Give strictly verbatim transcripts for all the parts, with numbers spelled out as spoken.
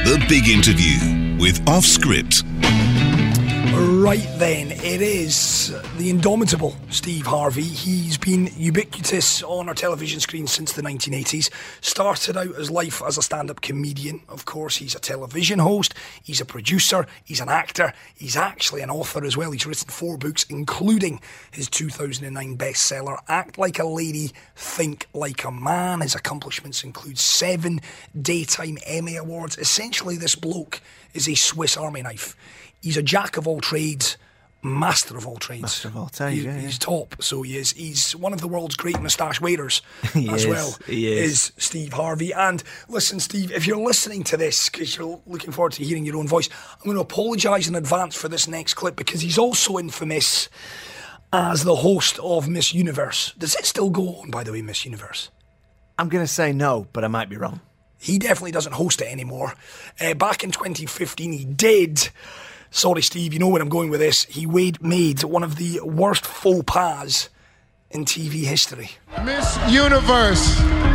The Big Interview with Off Script. Right then, it is the indomitable Steve Harvey. He's been ubiquitous on our television screen since the nineteen eighties. Started out his life as a stand-up comedian. Of course, he's a television host, he's a producer, he's an actor, he's actually an author as well. He's written four books, including his two thousand nine bestseller, Act Like a Lady, Think Like a Man. His accomplishments include seven Daytime Emmy Awards. Essentially, this bloke is a Swiss Army knife. He's a jack of all trades, master of all trades. Master of all trades, he, yeah, yeah. He's top, so he is. He's one of the world's great moustache wearers he as is, well, he is. is Steve Harvey. And listen, Steve, if you're listening to this, because you're looking forward to hearing your own voice, I'm going to apologise in advance for this next clip, because he's also infamous as the host of Miss Universe. Does it still go on, by the way, Miss Universe? I'm going to say no, but I might be wrong. He definitely doesn't host it anymore. Uh, back in twenty fifteen, he did... Sorry, Steve, you know where I'm going with this. He made one of the worst faux pas in T V history. Miss Universe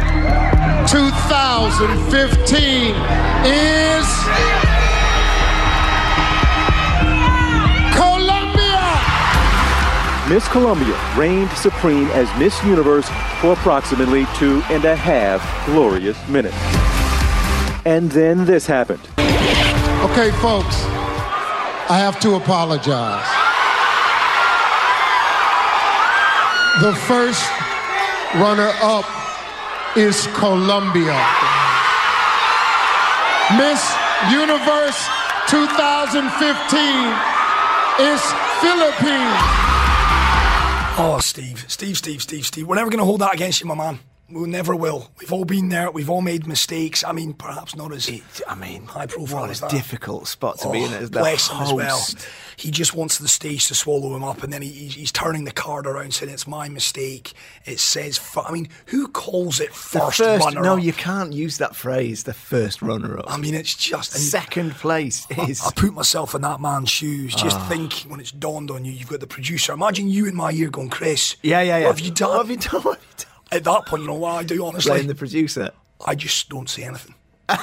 twenty fifteen is Colombia. Miss Colombia reigned supreme as Miss Universe for approximately two and a half glorious minutes. And then this happened. Okay, folks. I have to apologize. The first runner-up is Colombia. Miss Universe twenty fifteen is Philippines. Oh, Steve, Steve, Steve, Steve, Steve. We're never going to hold that against you, my man. We never will. We've all been there. We've all made mistakes. I mean, perhaps not as it, I mean, high profile what as a that. difficult spot to oh, be in as the bless him host. as well. He just wants the stage to swallow him up, and then he, he's turning the card around, saying it's my mistake. It says, I mean, who calls it first, the first runner? No, up? you can't use that phrase. The first runner-up. I mean, it's just second place is. I, I put myself in that man's shoes. Just oh. think when it's dawned on you, you've got the producer. Imagine you in my ear going, Chris. Yeah, yeah, yeah. What have you done? What have you done? What have you done? At that point, you know what I do, honestly? Blame the producer. I just don't say anything.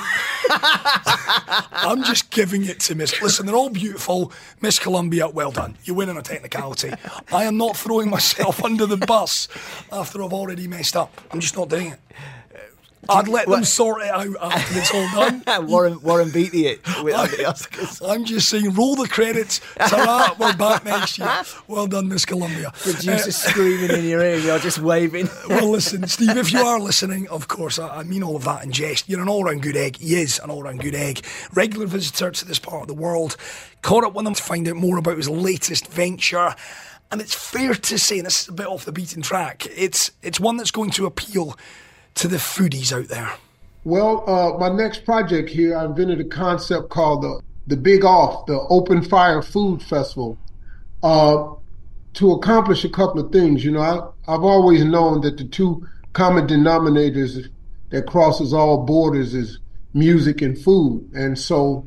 I'm just giving it to Miss... Listen, they're all beautiful. Miss Colombia, well done. You win on a technicality. I am not throwing myself under the bus after I've already messed up. I'm just not doing it. I'd let what? them sort it out after it's all done. Warren, Warren Beatty it with I, the Oscars. I'm just saying, roll the credits. Ta-ra, we're back next year. Well done, Miss Colombia. Producer uh, screaming in your ear, you're just waving. Well, listen, Steve, if you are listening, of course, I, I mean all of that in jest. You're an all-round good egg. He is an all-round good egg. Regular visitor to this part of the world. Caught up with him to find out more about his latest venture. And it's fair to say, and this is a bit off the beaten track, it's it's one that's going to appeal to the foodies out there. Well, uh, my next project here, I invented a concept called the, the Big Off, the Open Fire Food Festival, uh, to accomplish a couple of things. You know, I, I've always known that the two common denominators that crosses all borders is music and food. And so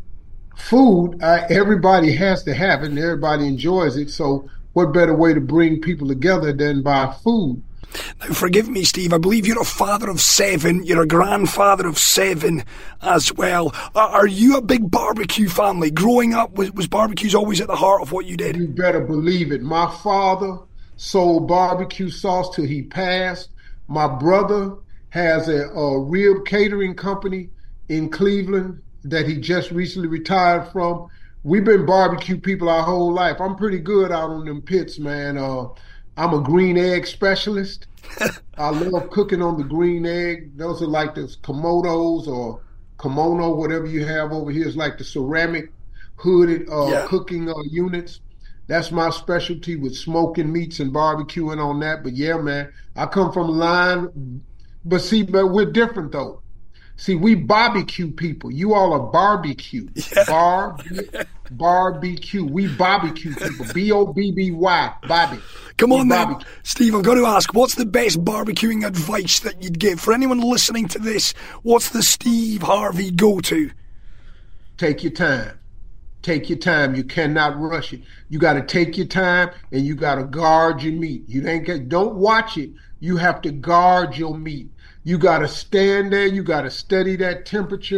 food, I, everybody has to have it and everybody enjoys it. So what better way to bring people together than by food? Now, forgive me, Steve, I believe you're a father of seven, you're a grandfather of seven as well. Are you a big barbecue family? Growing up, was, was barbecues always at the heart of what you did? You better believe it. My father sold barbecue sauce till he passed. My brother has a, a rib catering company in Cleveland that he just recently retired from. We've been barbecue people our whole life. I'm pretty good out on them pits, man. Uh, I'm a green egg specialist. I love cooking on the green egg. Those are like the Komodos or kimono, whatever you have over here. It's like the ceramic hooded uh, yeah. cooking uh, units. That's my specialty with smoking meats and barbecuing on that. But yeah, man, I come from a line. But see, but we're different though. See, we barbecue people. You all are barbecue. Yeah. Bar, barbecue. We barbecue people. B O B B Y. Bobby. Come on now, Steve, I've got to ask, what's the best barbecuing advice that you'd give? For anyone listening to this, what's the Steve Harvey go-to? Take your time. Take your time. You cannot rush it. You got to take your time and you got to guard your meat. You ain't get, don't watch it. You have to guard your meat. You got to stand there. You got to study that temperature.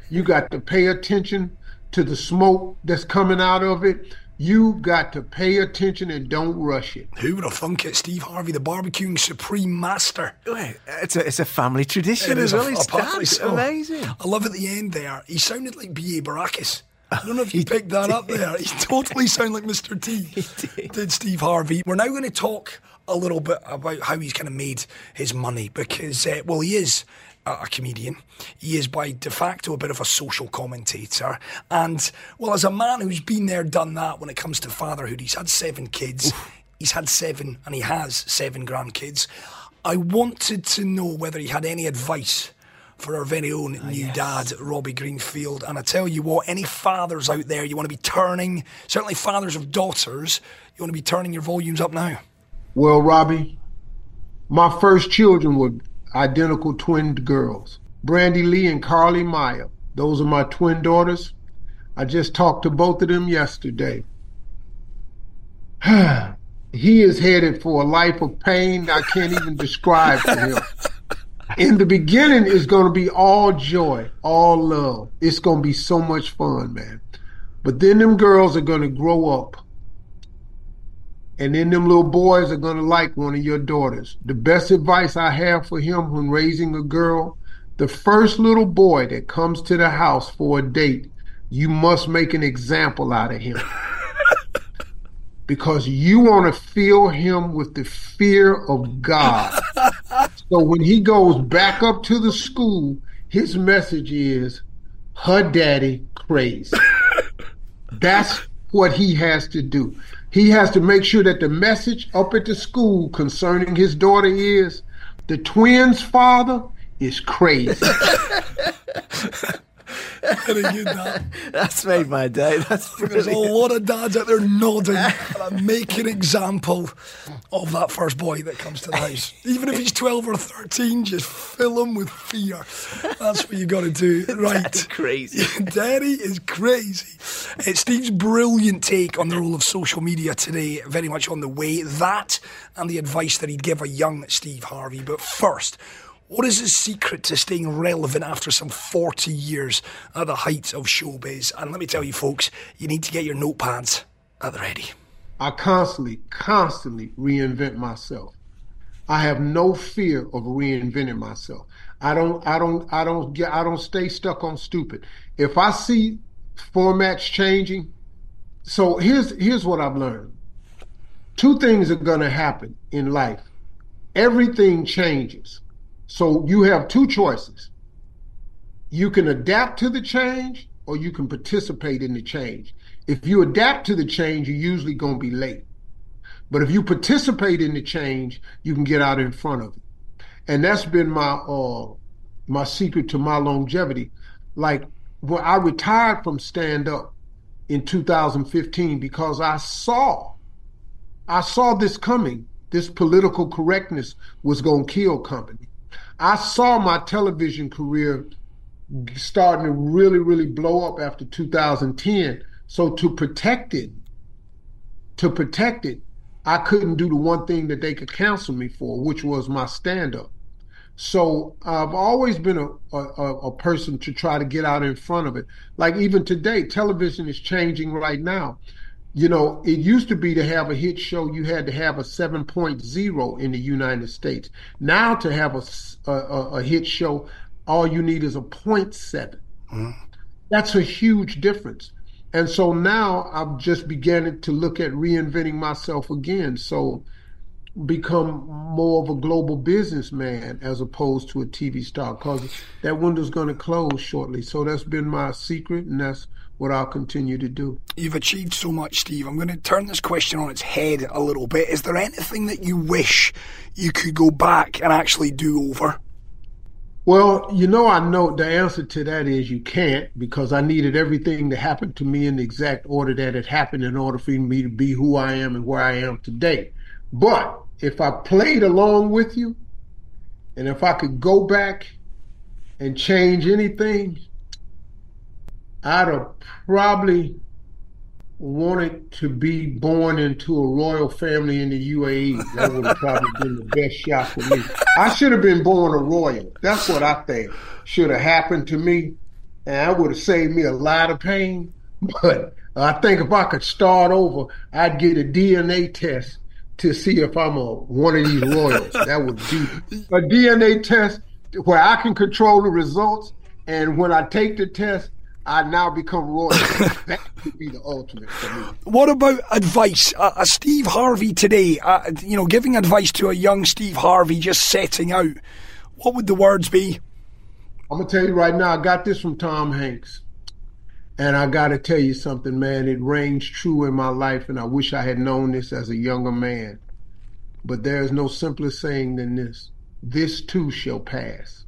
You got to pay attention to the smoke that's coming out of it. You got to pay attention and don't rush it. Who would have thunk it? Steve Harvey, the barbecuing supreme master. It's a, it's a family tradition It as is well. a- It's apparently dad. so. Amazing. I love at the end there, he sounded like B A Baracus. I don't know if you picked that up there. He totally sounded like Mister T. He did. Did Steve Harvey. We're now going to talk a little bit about how he's kind of made his money because, uh, well, he is a, a comedian. He is by de facto a bit of a social commentator. And, well, as a man who's been there, done that when it comes to fatherhood, he's had seven kids. Oof. He's had seven, and he has seven grandkids. I wanted to know whether he had any advice for our very own oh, new yes. dad, Robbie Greenfield. And I tell you what, any fathers out there, you want to be turning, certainly fathers of daughters, you want to be turning your volumes up now. Well, Robbie, my first children were identical twin girls, Brandy Lee and Carly Maya. Those are my twin daughters. I just talked to both of them yesterday. He is headed for a life of pain I can't even describe to him. In the beginning, it's going to be all joy, all love. It's going to be so much fun, man. But then them girls are going to grow up. And then them little boys are going to like one of your daughters. The best advice I have for him when raising a girl, the first little boy that comes to the house for a date, you must make an example out of him. Because you want to fill him with the fear of God. So when he goes back up to the school, his message is, her daddy crazy. That's what he has to do. He has to make sure that the message up at the school concerning his daughter is, the twins' father is crazy. That. That's made my day. That's brilliant. There's a lot of dads out there nodding and make an example of that first boy that comes to the house. Even if he's twelve or thirteen, just fill him with fear. That's what you got to do. Right. Daddy crazy. Daddy is crazy. Uh, Steve's brilliant take on the role of social media today, very much on the way. That and the advice that he'd give a young Steve Harvey. But first, what is his secret to staying relevant after some forty years at the height of showbiz? And let me tell you, folks, you need to get your notepads at the ready. I constantly, constantly reinvent myself. I have no fear of reinventing myself. I don't, I don't, I don't get, I don't stay stuck on stupid. If I see formats changing, so here's here's what I've learned. Two things are going to happen in life. Everything changes. So you have two choices. You can adapt to the change or you can participate in the change. If you adapt to the change, you're usually going to be late. But if you participate in the change, you can get out in front of it. And that's been my uh, my secret to my longevity. Like when I retired from stand-up in two thousand fifteen because I saw, I saw this coming. This political correctness was going to kill company. I saw my television career starting to really, really blow up after two thousand ten. So to protect it, to protect it, I couldn't do the one thing that they could cancel me for, which was my stand-up. So I've always been a, a, a person to try to get out in front of it. Like even today, television is changing right now. You know, it used to be to have a hit show, you had to have a seven point oh in the United States. Now to have a, a, a hit show, all you need is a point seven. Mm. That's a huge difference. And so now I'm just beginning to look at reinventing myself again. So become more of a global businessman as opposed to a T V star, because that window's going to close shortly. So that's been my secret, and that's what I'll continue to do. You've achieved so much, Steve. I'm going to turn this question on its head a little bit. Is there anything that you wish you could go back and actually do over? Well, you know, I know the answer to that is you can't, because I needed everything to happen to me in the exact order that it happened in order for me to be who I am and where I am today. But if I played along with you, and if I could go back and change anything, I'd have probably wanted to be born into a royal family in the U A E. That would have probably been the best shot for me. I should have been born a royal. That's what I think should have happened to me. and that would have saved me a lot of pain. But I think if I could start over, I'd get a D N A test to see if I'm a one of these royals. That would be a D N A test where I can control the results, and when I take the test, I now become royal. That would be the ultimate for me. What about advice? Uh, a Steve Harvey today, uh, you know, giving advice to a young Steve Harvey just setting out, what would the words be? I'm going to tell you right now, I got this from Tom Hanks. And I got to tell you something, man. It rings true in my life, and I wish I had known this as a younger man. But there is no simpler saying than this. This too shall pass.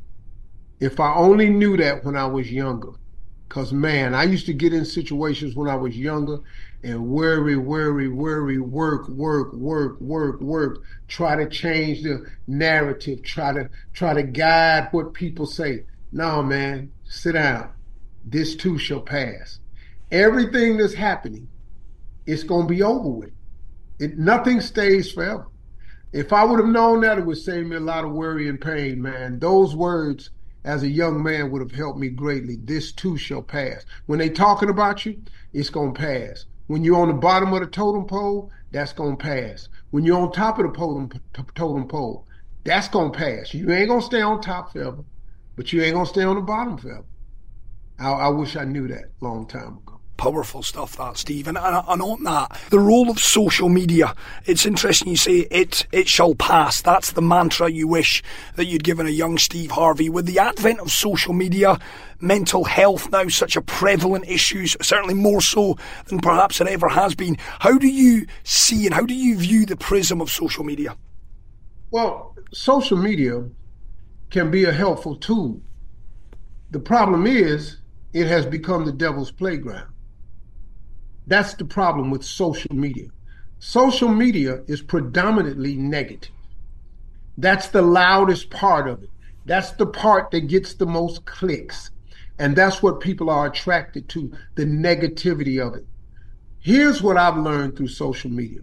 If I only knew that when I was younger. Because, man, I used to get in situations when I was younger and worry, worry, worry, work, work, work, work, work, try to change the narrative, try to try to guide what people say. No, man, sit down. This too shall pass. Everything that's happening, it's going to be over with. It, nothing stays forever. If I would have known that, it would save me a lot of worry and pain, man. Those words, as a young man, would have helped me greatly. This too shall pass. When they talking about you, it's going to pass. When you're on the bottom of the totem pole, that's going to pass. When you're on top of the totem, totem pole, that's going to pass. You ain't going to stay on top forever, but you ain't going to stay on the bottom forever. I, I wish I knew that a long time ago. Powerful stuff, that, Steve. And, and, and on that, the role of social media, it's interesting you say it it shall pass. That's the mantra you wish that you'd given a young Steve Harvey. With the advent of social media, mental health now such a prevalent issue, certainly more so than perhaps it ever has been. How do you see and how do you view the prism of social media? Well, social media can be a helpful tool. The problem is it has become the devil's playground. That's the problem with social media. Social media is predominantly negative. That's the loudest part of it. That's the part that gets the most clicks. And that's what people are attracted to, the negativity of it. Here's what I've learned through social media.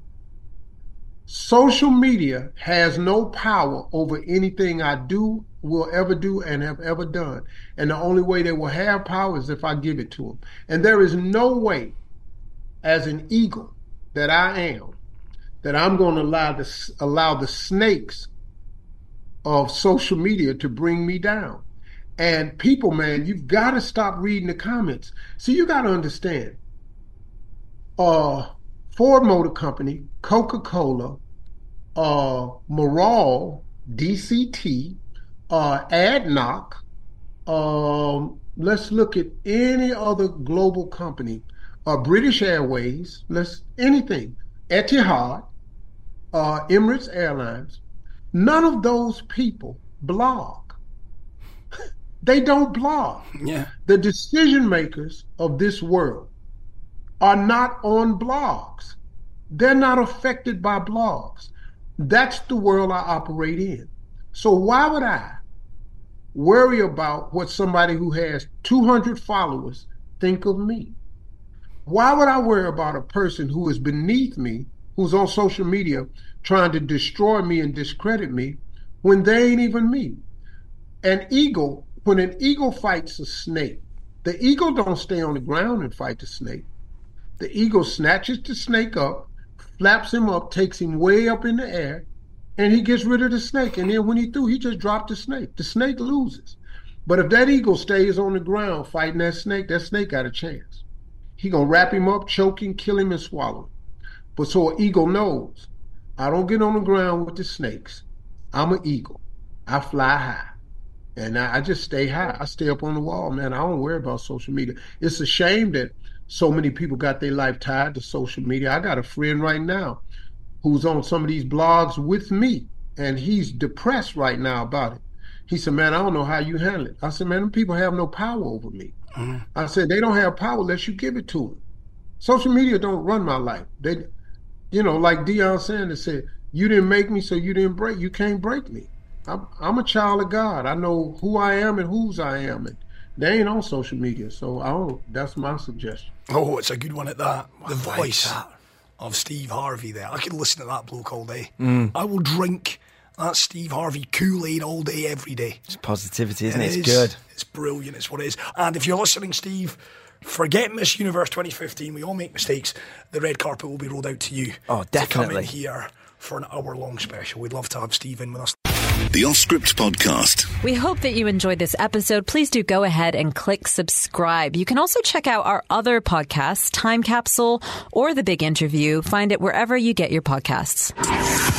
Social media has no power over anything I do, will ever do, and have ever done. And the only way they will have power is if I give it to them. And there is no way, as an eagle that I am, that I'm going to allow the, allow the snakes of social media to bring me down. And people, man, you've got to stop reading the comments. So you got to understand, uh, Ford Motor Company, Coca-Cola, uh, Maral, D C T, uh, ADNOC, um, let's look at any other global company, uh, British Airways, let's anything, Etihad, uh, Emirates Airlines. None of those people blog. They don't blog. Yeah. The decision makers of this world are not on blogs. They're not affected by blogs. That's the world I operate in. So why would I worry about what somebody who has two hundred followers think of me? Why would I worry about a person who is beneath me, who's on social media trying to destroy me and discredit me when they ain't even me? An eagle, when an eagle fights a snake, the eagle don't stay on the ground and fight the snake. The eagle snatches the snake up, flaps him up, takes him way up in the air, and he gets rid of the snake. And then when he threw, he just dropped the snake. The snake loses. But if that eagle stays on the ground fighting that snake, that snake got a chance. He gonna wrap him up, choke him, kill him, and swallow him. But so an eagle knows, I don't get on the ground with the snakes. I'm an eagle. I fly high. And I, I just stay high. I stay up on the wall, man. I don't worry about social media. It's a shame that so many people got their life tied to social media. I got a friend right now who's on some of these blogs with me, and he's depressed right now about it. He said, man, I don't know how you handle it. I said, man, them people have no power over me. Mm-hmm. I said, they don't have power unless you give it to them. Social media don't run my life. They, you know, like Deion Sanders said, you didn't make me, so you didn't break. You can't break me. I'm, I'm a child of God. I know who I am and whose I am. And they ain't on social media, so I don't, that's my suggestion. Oh, it's a good one at that. The I voice like that. of Steve Harvey there. I could listen to that bloke all day. Mm. I will drink That's Steve Harvey, Kool-Aid all day, every day. It's positivity, isn't it? It It's is. good. It's brilliant, it's what it is. And if you're listening, Steve, forget Miss Universe twenty fifteen. We all make mistakes. The red carpet will be rolled out to you. Oh, To come in definitely. here for an hour-long special. We'd love to have Steve in with us. The Off Script Podcast. We hope that you enjoyed this episode. Please do go ahead and click subscribe. You can also check out our other podcasts, Time Capsule or The Big Interview. Find it wherever you get your podcasts.